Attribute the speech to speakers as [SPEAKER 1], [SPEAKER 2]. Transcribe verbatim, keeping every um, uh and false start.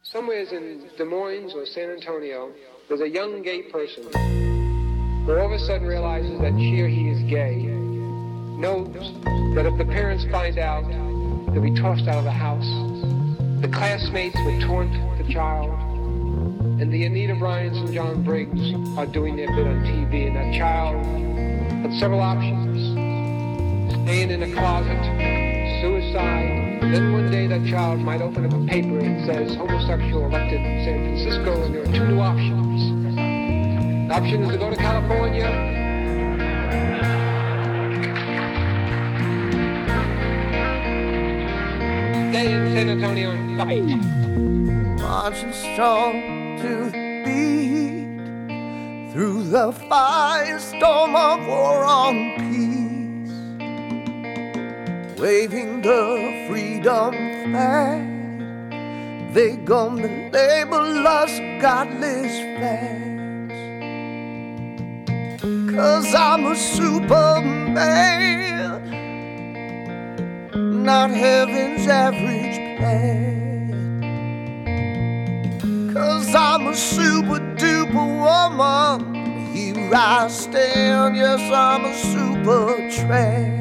[SPEAKER 1] Somewheres in Des Moines or San Antonio, there's a young gay person who all of a sudden realizes that she or he is gay, knows that if the parents find out, they'll be tossed out of the house. The classmates will taunt the child, and the Anita Bryants and John Briggs are doing their bit on T V, and that child had several options. Staying in a closet, suicide. Then one day that child might open up a paper and says homosexual elected San Francisco, and there are two new options. The option is to go to California, stay in San Antonio and fight.
[SPEAKER 2] Marching strong to the beat through the firestorm of war on peace. Waving the freedom flag, they gonna label us godless fags. 'Cause I'm a Superman, not heaven's average plan. 'Cause I'm a super duper woman, here I stand, yes I'm a super tramp.